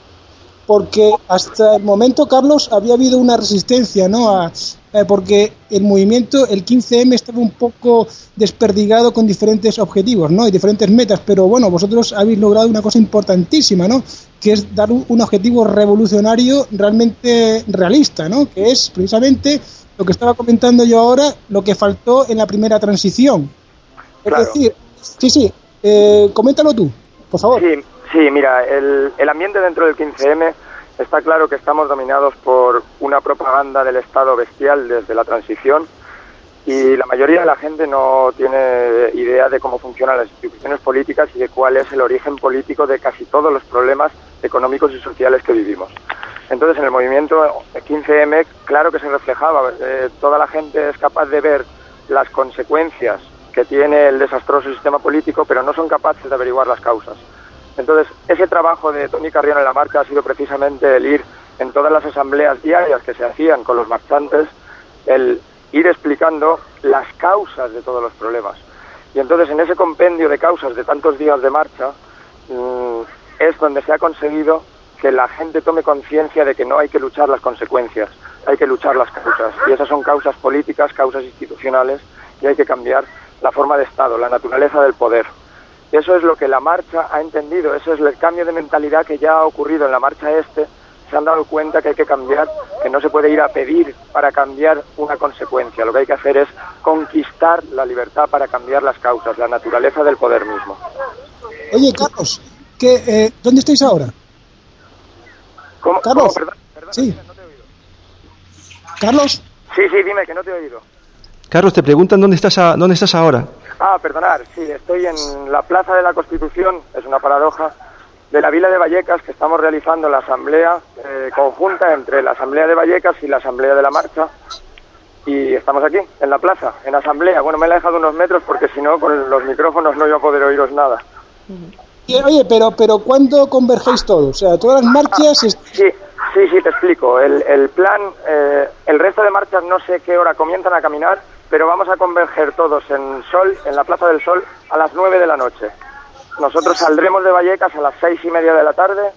Porque hasta el momento, Carlos, había habido una resistencia, ¿no? A, eh, porque el movimiento, el quince eme, estaba un poco desperdigado con diferentes objetivos, ¿no? Y diferentes metas, pero bueno, vosotros habéis logrado una cosa importantísima, ¿no? Que es dar un, un objetivo revolucionario realmente realista, ¿no? Que es precisamente lo que estaba comentando yo ahora, lo que faltó en la primera transición. Es claro. decir, sí, sí, eh, coméntalo tú, por favor. Sí. Sí, mira, el, el ambiente dentro del quince eme está claro que estamos dominados por una propaganda del Estado bestial desde la transición, y la mayoría de la gente no tiene idea de cómo funcionan las instituciones políticas y de cuál es el origen político de casi todos los problemas económicos y sociales que vivimos. Entonces, en el movimiento quince eme, claro que se reflejaba, eh, toda la gente es capaz de ver las consecuencias que tiene el desastroso sistema político, pero no son capaces de averiguar las causas. Entonces, ese trabajo de Toni Carrión en la marcha ha sido precisamente el ir en todas las asambleas diarias que se hacían con los marchantes, el ir explicando las causas de todos los problemas. Y entonces, en ese compendio de causas de tantos días de marcha, mmm, es donde se ha conseguido que la gente tome conciencia de que no hay que luchar las consecuencias, hay que luchar las causas. Y esas son causas políticas, causas institucionales, y hay que cambiar la forma de Estado, la naturaleza del poder. Eso es lo que la marcha ha entendido, eso es el cambio de mentalidad que ya ha ocurrido en la marcha este. Se han dado cuenta que hay que cambiar, que no se puede ir a pedir para cambiar una consecuencia. Lo que hay que hacer es conquistar la libertad para cambiar las causas, la naturaleza del poder mismo. Oye, Carlos, ¿qué, eh, ¿dónde estáis ahora? ¿Cómo? Carlos, ¿Cómo? Perdón, perdón, sí. No te he oído. Carlos. Sí, sí, dime, que no te he oído. Carlos, te preguntan dónde estás, a, dónde estás ahora. Ah, perdonar, sí, estoy en la Plaza de la Constitución, es una paradoja, de la Vila de Vallecas, que estamos realizando la asamblea eh, conjunta entre la Asamblea de Vallecas y la Asamblea de la Marcha, y estamos aquí, en la plaza, en asamblea. Bueno, me he alejado unos metros porque si no, con los micrófonos no iba a poder oíros nada. Oye, pero pero ¿cuándo convergéis todos? O sea, todas las marchas... Ah, sí, sí, sí, te explico. El, el plan, eh, el resto de marchas no sé qué hora comienzan a caminar, pero vamos a converger todos en Sol, en la Plaza del Sol, a las nueve de la noche. Nosotros saldremos de Vallecas a las seis y media de la tarde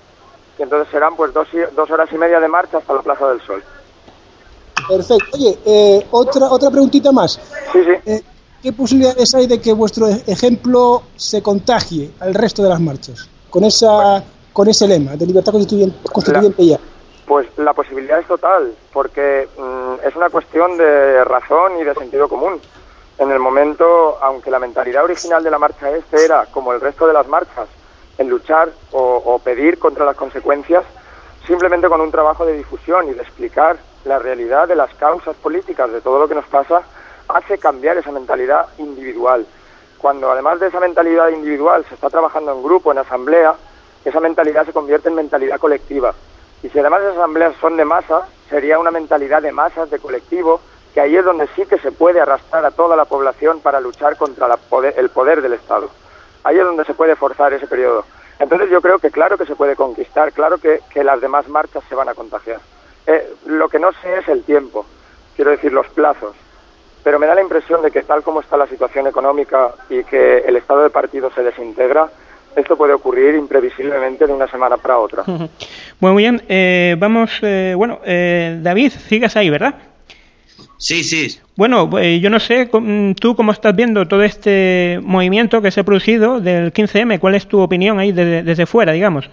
y entonces serán pues dos, dos horas y media de marcha hasta la Plaza del Sol. Perfecto. Oye, eh, otra otra preguntita más. Sí, sí. Eh, ¿Qué posibilidades hay de que vuestro ejemplo se contagie al resto de las marchas? Con esa con ese lema de libertad constituyente, constituyente la, ya. Pues la posibilidad es total, porque mmm, es una cuestión de razón y de sentido común. En el momento, aunque la mentalidad original de la marcha este era, como el resto de las marchas, en luchar o, o pedir contra las consecuencias, simplemente con un trabajo de difusión y de explicar la realidad de las causas políticas de todo lo que nos pasa, hace cambiar esa mentalidad individual. Cuando además de esa mentalidad individual se está trabajando en grupo, en asamblea, esa mentalidad se convierte en mentalidad colectiva. Y si además las asambleas son de masa, sería una mentalidad de masas, de colectivo, que ahí es donde sí que se puede arrastrar a toda la población para luchar contra la poder, el poder del Estado. Ahí es donde se puede forzar ese periodo. Entonces yo creo que claro que se puede conquistar, claro que, que las demás marchas se van a contagiar. Eh, lo que no sé es el tiempo, quiero decir los plazos. Pero me da la impresión de que tal como está la situación económica y que el estado de partido se desintegra, esto puede ocurrir imprevisiblemente de una semana para otra. Bueno, muy bien. Eh, vamos, eh, bueno, eh, David, sigas ahí, ¿verdad? Sí, sí. Bueno, eh, yo no sé, tú cómo estás viendo todo este movimiento que se ha producido del quince eme, ¿cuál es tu opinión ahí desde, desde fuera, digamos?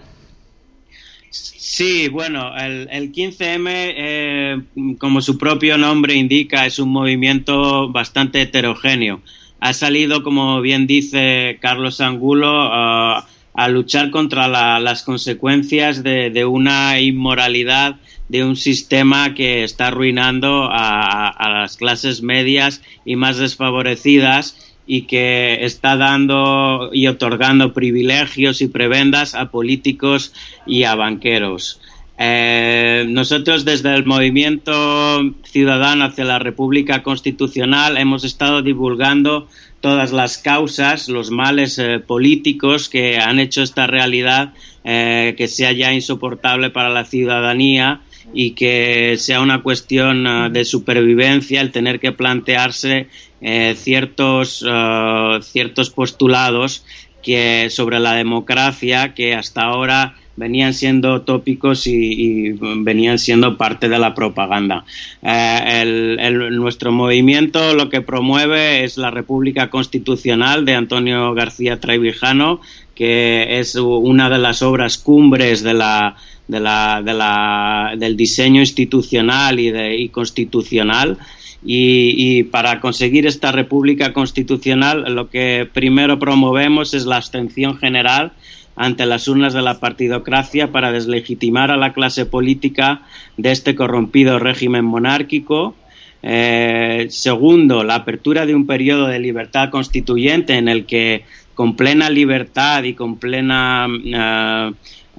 Sí, bueno, el, el quince eme, eh, como su propio nombre indica, es un movimiento bastante heterogéneo. Ha salido, como bien dice Carlos Angulo, uh, a luchar contra la, las consecuencias de, de una inmoralidad, de un sistema que está arruinando a, a las clases medias y más desfavorecidas, y que está dando y otorgando privilegios y prebendas a políticos y a banqueros. Eh, nosotros desde el Movimiento Ciudadano hacia la República Constitucional hemos estado divulgando todas las causas, los males eh, políticos que han hecho esta realidad eh, que sea ya insoportable para la ciudadanía y que sea una cuestión uh, de supervivencia el tener que plantearse eh, ciertos, uh, ciertos postulados que sobre la democracia que hasta ahora venían siendo tópicos y, y venían siendo parte de la propaganda. Eh, el, el, nuestro movimiento lo que promueve es la República Constitucional de Antonio García Trevijano, que es una de las obras cumbres de la, de la, de la, del diseño institucional y, de, y constitucional. Y, y para conseguir esta República Constitucional lo que primero promovemos es la abstención general ante las urnas de la partidocracia para deslegitimar a la clase política de este corrompido régimen monárquico. Eh, segundo, la apertura de un periodo de libertad constituyente en el que con plena libertad y con plena uh,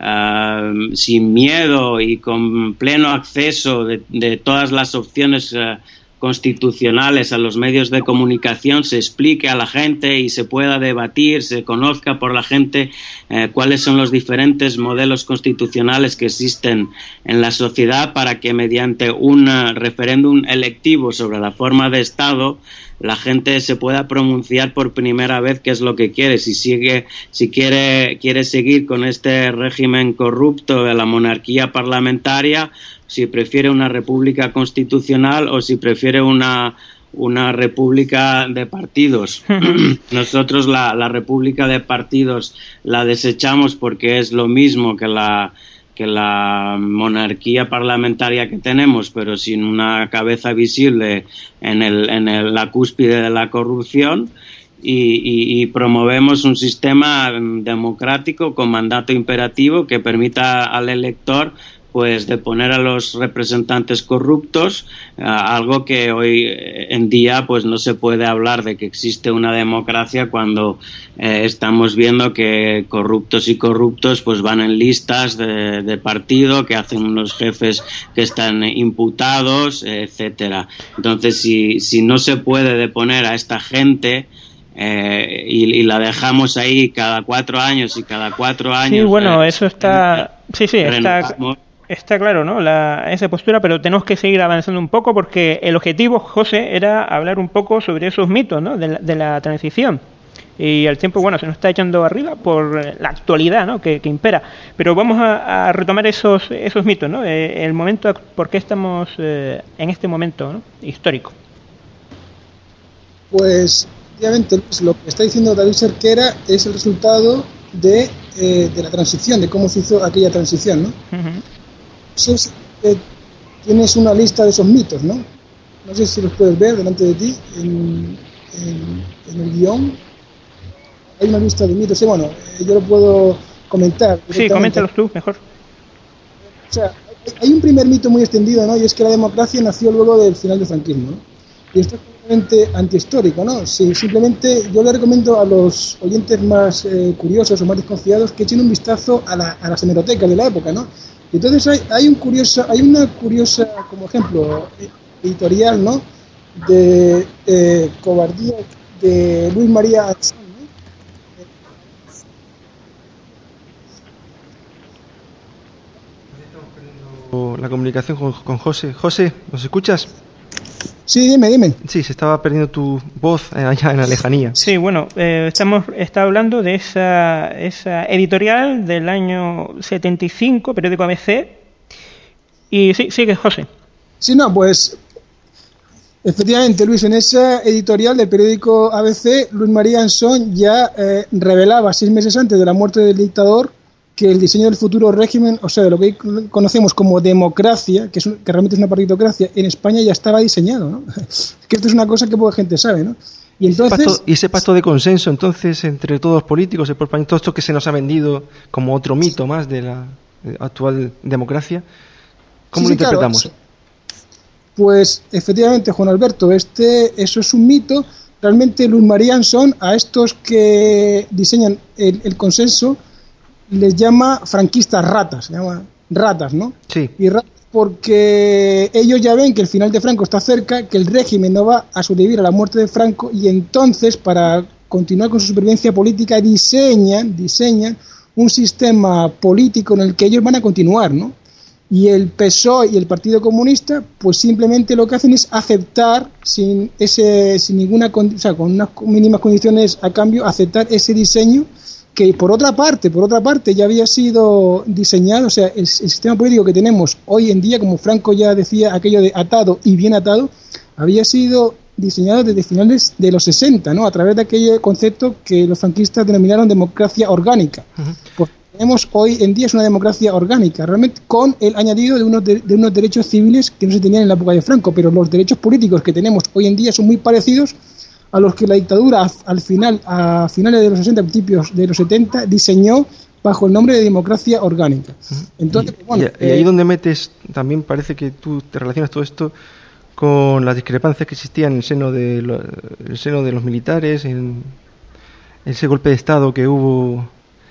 uh, sin miedo y con pleno acceso de, de todas las opciones uh, constitucionales a los medios de comunicación se explique a la gente y se pueda debatir, se conozca por la gente eh, cuáles son los diferentes modelos constitucionales que existen en la sociedad para que mediante un uh, referéndum electivo sobre la forma de Estado la gente se pueda pronunciar por primera vez qué es lo que quiere, si sigue, si quiere, quiere seguir con este régimen corrupto de la monarquía parlamentaria, si prefiere una república constitucional o si prefiere una, una república de partidos. Nosotros la, la república de partidos la desechamos porque es lo mismo que la que la monarquía parlamentaria que tenemos, pero sin una cabeza visible en, el, en el, la cúspide de la corrupción. Y, y, y promovemos un sistema democrático con mandato imperativo que permita al elector pues deponer a los representantes corruptos, uh, algo que hoy en día pues no se puede hablar de que existe una democracia cuando eh, estamos viendo que corruptos y corruptos pues van en listas de, de partido, que hacen unos jefes que están imputados, etcétera. Entonces, si, si no se puede deponer a esta gente eh, y, y la dejamos ahí cada cuatro años y cada cuatro años... Sí, bueno, eh, eso está... Sí, sí, está... renovamos. Está claro, ¿no? La, esa postura, pero tenemos que seguir avanzando un poco porque el objetivo, José, era hablar un poco sobre esos mitos, ¿no? De la, de la transición. Y el tiempo, bueno, se nos está echando arriba por la actualidad, ¿no?, que, que impera. Pero vamos a, a retomar esos esos mitos, ¿no? Eh, el momento, ¿por qué estamos eh, en este momento, ¿no?, histórico? Pues, obviamente, lo que está diciendo David Cerquera es el resultado de, eh, de la transición, de cómo se hizo aquella transición, ¿no? Uh-huh. Entonces, eh, tienes una lista de esos mitos, ¿no? No sé si los puedes ver delante de ti en, en, en el guión. Hay una lista de mitos, y bueno, eh, yo lo puedo comentar. Sí, coméntalos tú, mejor. O sea, hay, hay un primer mito muy extendido, ¿no? Y es que la democracia nació luego del final del franquismo, ¿no? Y esto es completamente antihistórico, ¿no? Sí, simplemente yo le recomiendo a los oyentes más eh, curiosos o más desconfiados que echen un vistazo a, la, a las hemerotecas de la época, ¿no? Y entonces hay, hay, un curioso, hay una curiosa, como ejemplo, editorial, ¿no?, de eh, Cobardía, de Luis María Anzón. La comunicación con, con José. José, ¿nos escuchas? Sí, dime, dime. Sí, se estaba perdiendo tu voz allá en la lejanía. Sí, bueno, eh, estamos está hablando de esa, esa editorial del año setenta y cinco, periódico A B C. Y sí, sigue, José. Sí, no, pues efectivamente, Luis, en esa editorial del periódico A B C, Luis María Anzón ya eh, revelaba seis meses antes de la muerte del dictador que el diseño del futuro régimen, o sea, de lo que conocemos como democracia, que, es un, que realmente es una partitocracia, en España ya estaba diseñado, ¿no? Que esto es una cosa que poca gente sabe, ¿no? Y entonces, ese pacto, y ese pacto de consenso, entonces, entre todos los políticos, todo esto que se nos ha vendido como otro mito más de la actual democracia, ¿cómo sí, lo sí, interpretamos? Claro, pues efectivamente, Juan Alberto, este, eso es un mito. Realmente Luis María Anzón, a estos que diseñan el, el consenso, les llama franquistas ratas, se llama ratas, ¿no? Sí. Y ratas porque ellos ya ven que el final de Franco está cerca, que el régimen no va a sobrevivir a la muerte de Franco, y entonces, para continuar con su supervivencia política, diseñan, diseñan un sistema político en el que ellos van a continuar, ¿no? Y el P S O E y el Partido Comunista, pues simplemente lo que hacen es aceptar, sin ese, sin ninguna, o sea, con unas mínimas condiciones a cambio, aceptar ese diseño que por otra parte, por otra parte ya había sido diseñado. O sea, el, el sistema político que tenemos hoy en día, como Franco ya decía, aquello de atado y bien atado, había sido diseñado desde finales de los sesenta, ¿no?, a través de aquel concepto que los franquistas denominaron democracia orgánica. Uh-huh. Pues tenemos hoy en día es una democracia orgánica, realmente con el añadido de unos, de, de unos derechos civiles que no se tenían en la época de Franco, pero los derechos políticos que tenemos hoy en día son muy parecidos a los que la dictadura al final, a finales de los sesenta, principios de los setenta, diseñó bajo el nombre de democracia orgánica. Entonces, y, bueno, y, y ahí eh, donde metes, también parece que tú te relacionas todo esto con las discrepancias que existían en el seno de, lo, el seno de los militares, en ese golpe de Estado que hubo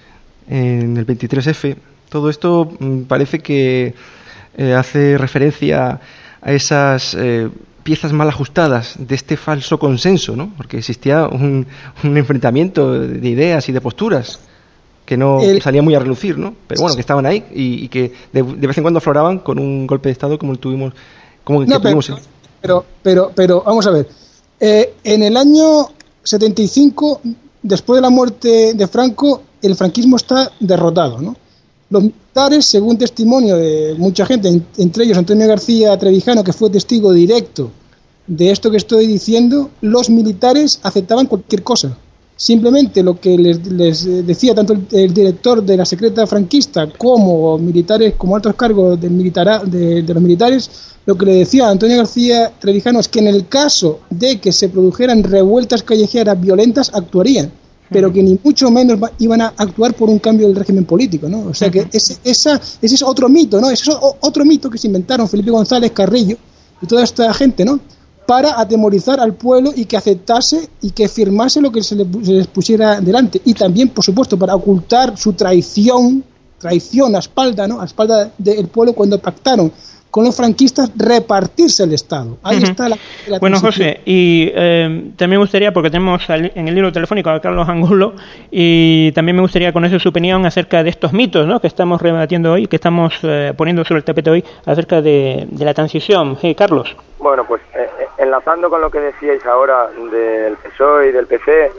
en el veintitrés efe. Todo esto mmm, parece que eh, hace referencia a esas eh, piezas mal ajustadas de este falso consenso, ¿no? Porque existía un, un enfrentamiento de ideas y de posturas que no el, salía muy a relucir, ¿no? Pero bueno, que estaban ahí y, y que de, de vez en cuando afloraban con un golpe de Estado como el tuvimos, como el no, que pero, tuvimos. Pero, pero, pero, vamos a ver. Eh, en el año setenta y cinco, después de la muerte de Franco, el franquismo está derrotado, ¿no? Los militares, según testimonio de mucha gente, entre ellos Antonio García Trevijano, que fue testigo directo de esto que estoy diciendo, los militares aceptaban cualquier cosa. Simplemente lo que les, les decía tanto el, el director de la secreta franquista como militares, como altos cargos del militar, de, de los militares, lo que le decía a Antonio García Trevijano es que en el caso de que se produjeran revueltas callejeras violentas, actuarían, pero que ni mucho menos iban a actuar por un cambio del régimen político, ¿no? O sea que ese, esa, ese es otro mito, ¿no? Ese es otro mito que se inventaron Felipe González, Carrillo y toda esta gente, ¿no?, para atemorizar al pueblo y que aceptase y que firmase lo que se les, se les pusiera delante. Y también, por supuesto, para ocultar su traición, traición a espalda, ¿no?, a espalda del pueblo cuando pactaron con los franquistas repartirse el Estado. Ahí uh-huh. está la, la Bueno, José, y eh, también me gustaría, porque tenemos en el libro telefónico a Carlos Angulo, y también me gustaría conocer su opinión acerca de estos mitos, ¿no?, que estamos rebatiendo hoy, que estamos eh, poniendo sobre el tapete hoy, acerca de, de la transición. Hey, Carlos. Bueno, pues eh, enlazando con lo que decíais ahora del P S O E y del P C,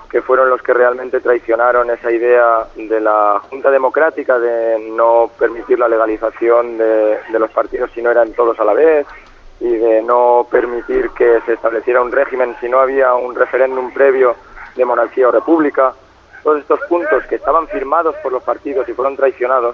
que fueron los que realmente traicionaron esa idea de la Junta Democrática de no permitir la legalización de, de los partidos si no eran todos a la vez, y de no permitir que se estableciera un régimen si no había un referéndum previo de monarquía o república. Todos estos puntos que estaban firmados por los partidos y fueron traicionados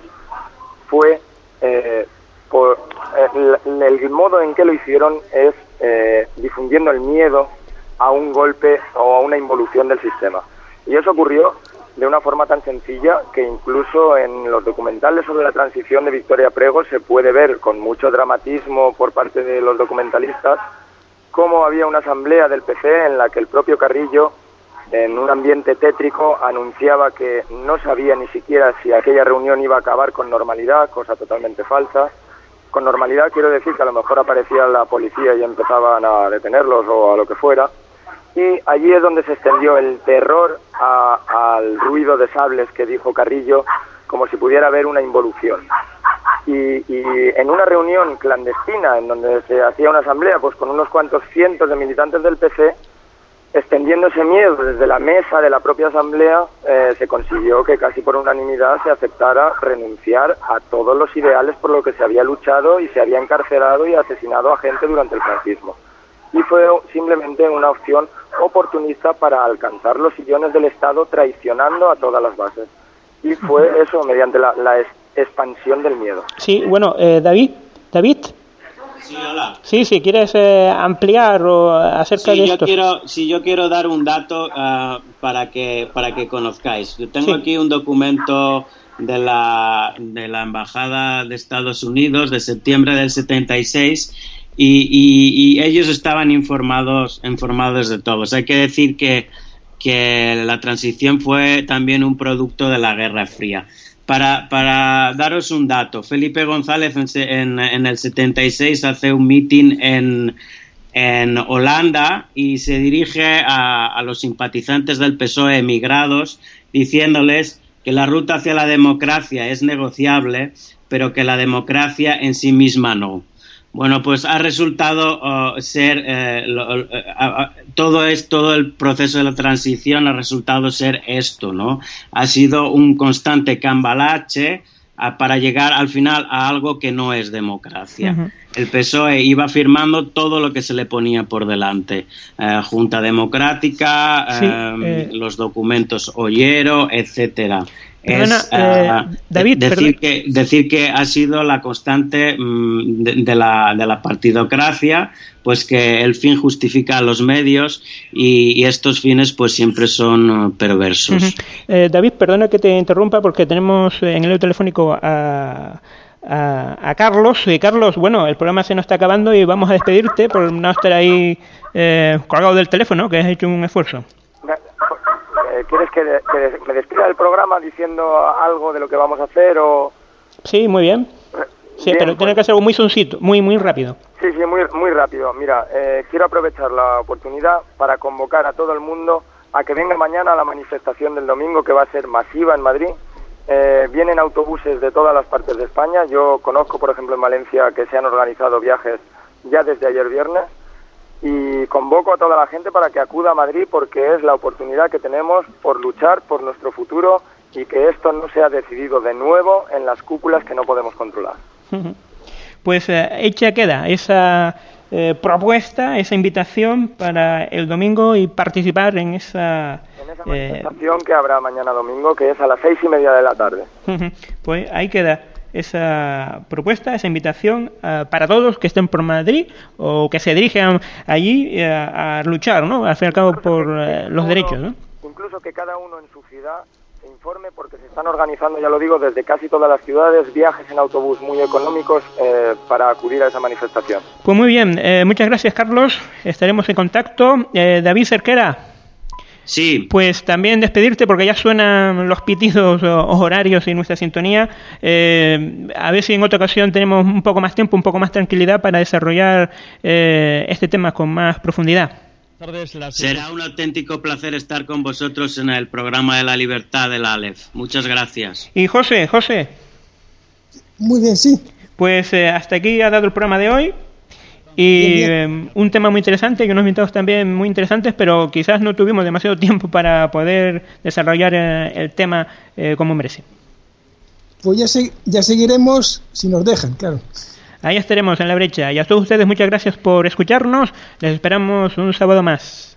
fue eh, por eh, el, el modo en que lo hicieron es eh, difundiendo el miedo a un golpe o a una involución del sistema. Y eso ocurrió de una forma tan sencilla que incluso en los documentales sobre la transición de Victoria Prego se puede ver con mucho dramatismo por parte de los documentalistas cómo había una asamblea del P C en la que el propio Carrillo, en un ambiente tétrico, anunciaba que no sabía ni siquiera si aquella reunión iba a acabar con normalidad, cosa totalmente falsa. Con normalidad quiero decir que a lo mejor aparecía la policía y empezaban a detenerlos o a lo que fuera. Y allí es donde se extendió el terror a, al ruido de sables que dijo Carrillo, como si pudiera haber una involución. Y, y en una reunión clandestina en donde se hacía una asamblea, pues con unos cuantos cientos de militantes del P C, extendiendo ese miedo desde la mesa de la propia asamblea, eh, se consiguió que casi por unanimidad se aceptara renunciar a todos los ideales por los que se había luchado y se había encarcelado y asesinado a gente durante el franquismo. Y fue simplemente una opción oportunista para alcanzar los sillones del Estado traicionando a todas las bases. Y fue eso mediante la, la es, expansión del miedo. Sí, bueno, eh, David, David. Sí, hola. Sí, si quieres eh, ampliar o acerca sí, de yo esto. Quiero, sí, yo quiero dar un dato uh, para que para que conozcáis. Yo tengo sí. aquí un documento de la de la Embajada de Estados Unidos de septiembre del setenta y seis. Y, y, y ellos estaban informados informados de todos. Hay que decir que, que la transición fue también un producto de la Guerra Fría. Para, para daros un dato, Felipe González en, en, en el setenta y seis hace un meeting en, en Holanda y se dirige a, a los simpatizantes del P S O E emigrados diciéndoles que la ruta hacia la democracia es negociable, pero que la democracia en sí misma no. Bueno, pues ha resultado uh, ser eh, lo, uh, uh, todo es todo el proceso de la transición ha resultado ser esto, ¿no? Ha sido un constante cambalache uh, para llegar al final a algo que no es democracia. Uh-huh. El P S O E iba firmando todo lo que se le ponía por delante, uh, Junta Democrática, sí, uh, eh... los documentos Ollero, etcétera. Perdona, Es, eh, uh, David, decir perdón. que decir que ha sido la constante mmm, de, de la de la partidocracia, pues que el fin justifica los medios y, y estos fines pues siempre son uh, perversos. Uh-huh. eh, David, perdona que te interrumpa porque tenemos en el telefónico a A, a Carlos. Y Carlos, bueno, el programa se nos está acabando y vamos a despedirte por no estar ahí eh, colgado del teléfono, que has hecho un esfuerzo. ¿Quieres que, de, que me despida del programa diciendo algo de lo que vamos a hacer o...? Sí, muy bien. Sí, bien, pero pues, tiene que ser algo muy soncito, muy muy rápido. Sí, sí, muy, muy rápido. Mira, eh, quiero aprovechar la oportunidad para convocar a todo el mundo a que venga mañana a la manifestación del domingo, que va a ser masiva en Madrid. Eh, vienen autobuses de todas las partes de España. Yo conozco, por ejemplo, en Valencia que se han organizado viajes ya desde ayer viernes. Y convoco a toda la gente para que acuda a Madrid porque es la oportunidad que tenemos por luchar por nuestro futuro y que esto no sea decidido de nuevo en las cúpulas que no podemos controlar. Pues eh, hecha queda esa eh, propuesta, esa invitación para el domingo y participar en esa... En esa manifestación eh, que habrá mañana domingo, que es a las seis y media de la tarde. Pues ahí queda esa propuesta, esa invitación uh, para todos que estén por Madrid o que se dirijan allí uh, a luchar, ¿no? Al fin y al cabo por uh, los derechos, ¿no? Incluso que cada uno en su ciudad se informe porque se están organizando, ya lo digo, desde casi todas las ciudades, viajes en autobús muy económicos eh, para acudir a esa manifestación. Pues muy bien, eh, muchas gracias, Carlos. Estaremos en contacto. Eh, David Cerquera. Sí. Pues también despedirte porque ya suenan los pitidos horarios y nuestra sintonía. Eh, a ver si en otra ocasión tenemos un poco más tiempo, un poco más tranquilidad para desarrollar eh, este tema con más profundidad. Será un auténtico placer estar con vosotros en el programa de la libertad del Aleph. Muchas gracias. Y José, José. Muy bien, sí. Pues eh, hasta aquí ha dado el programa de hoy. Y Bien, eh, un tema muy interesante y unos invitados también muy interesantes, pero quizás no tuvimos demasiado tiempo para poder desarrollar eh, el tema eh, como merece. Pues ya, se, ya seguiremos si nos dejan, claro. Ahí estaremos en la brecha. Y a todos ustedes muchas gracias por escucharnos. Les esperamos un sábado más.